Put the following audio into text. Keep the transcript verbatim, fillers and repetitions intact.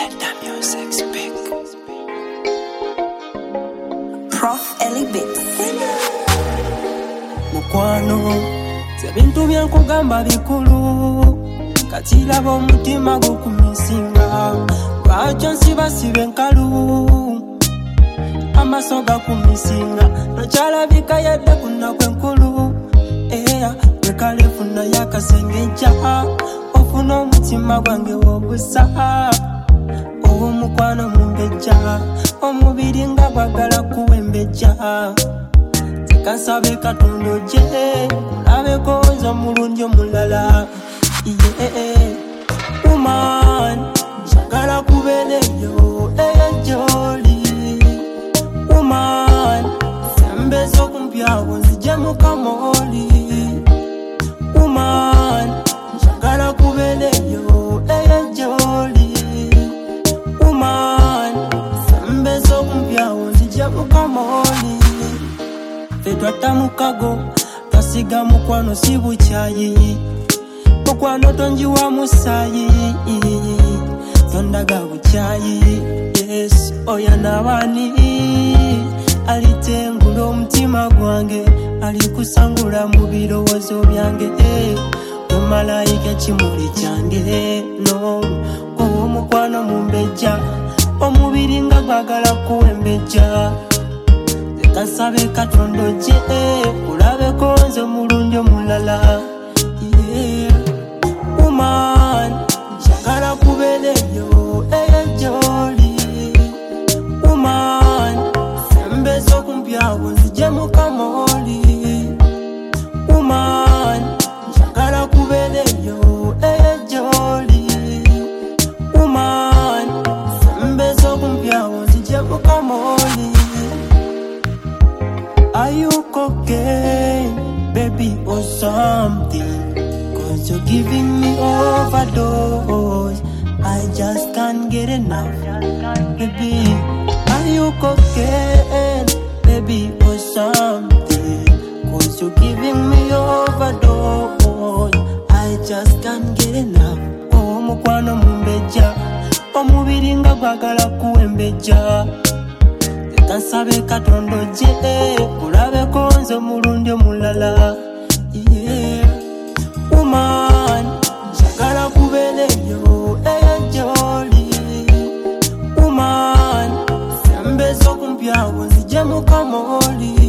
Let the music speak. Prof Ellie Bits. Mukwano sebintu byankugamba bikulu katiraba omutima gukumisinga lwakyo nsibasiba enkalu amaso gakumisinga nokyalabika yadde kunaku enkulu eya wekalefuna yakasengeja ofuna omutima gwange wogusa omukwano mumbeja omubiri nga gwagala kuwembeja kansabe katondo je kulabe koza mulundi omulala yeah. Woman njagala kubeleyo eya joli Woman sembezo kumpyawo nzije mukamoli Woman njagala kubeleyo eya joli Woman sembezo kumpyawo nzije mukamoli Fetwata mukago twasiga mukwano si buchayi mukwano tonjiwa musayi tondaga buchayi yes oya nabani alitengula omutima gwange alikusangula mu birowoozo byange we malayika ekimuli kyange no omukwano mumbeja omubiri nga gwagala kuwembeja kansabe katondo je kulabe konze mulundi omulala yeah. Woman njagala kubeleyo eya joli Woman sembezo kumpyawo nzije mukamoli Woman njagala kubeleyo eya joli Woman sembezo kumpyawo nzije mukamoli Are you cocaine, baby, or something? Cause you're giving me overdose. I just can't get enough, baby. Are you cocaine, baby, or something? Cause you're giving me overdose. I just can't get enough. Oh, mukwano mumbeja, omubiri nga gwagala kuwembeja. Kansabe katondo je kulabe konze mulundi omulala yeah. Woman njagala kubeleyo eya joli Woman sembezo kumpyawo nzije mukamoli